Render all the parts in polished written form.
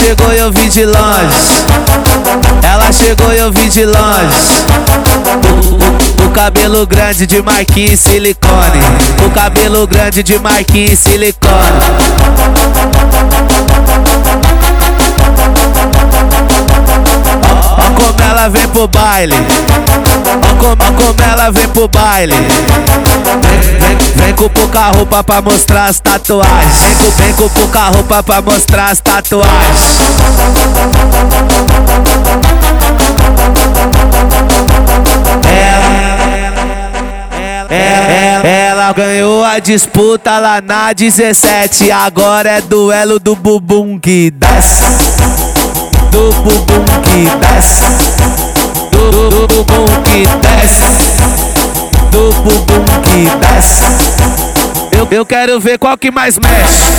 chegou e eu vi de longe. Ela chegou e eu vi de longe. O cabelo grande de marquinhos e silicone. O cabelo grande de marquinhos e silicone. Ó como ela vem pro baile. Ó como ela vem pro baile. Vem com pouca roupa pra mostrar as tatuagens. Vem com pouca roupa pra mostrar as tatuagens. Ela ganhou a disputa lá na 17. Agora é duelo do bumbum que desce. Do bumbum que desce. Do bumbum que desce. Do bumbum que desce. Eu quero ver qual que mais mexe.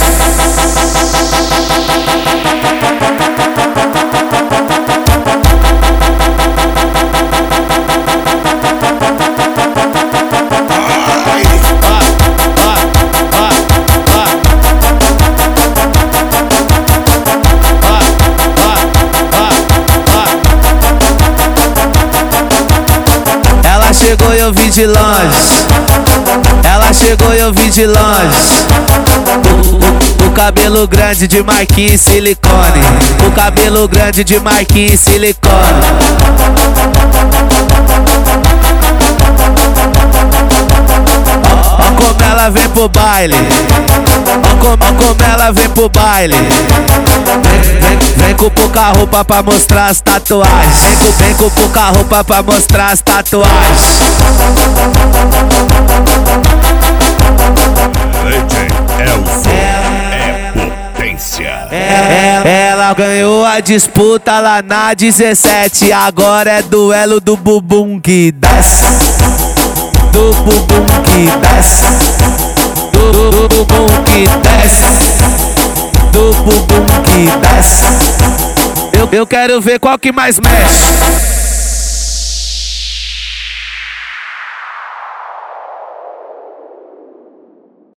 Ela chegou e eu vi de longe. Ela chegou e eu vi de longe. O cabelo grande de marquinhos e silicone. O cabelo grande de marquinhos e silicone. Ó como ela vem pro baile. Ó como ela vem pro baile. Vem com pouca roupa pra mostrar as tatuagens. Vem com pouca roupa pra mostrar as tatuagens. É potência. Ela ganhou a disputa lá na 17. Agora é duelo do bumbum que desce. Do bumbum que desce. Do bumbum que desce. Do bumbum que desce. Eu quero ver qual que mais mexe.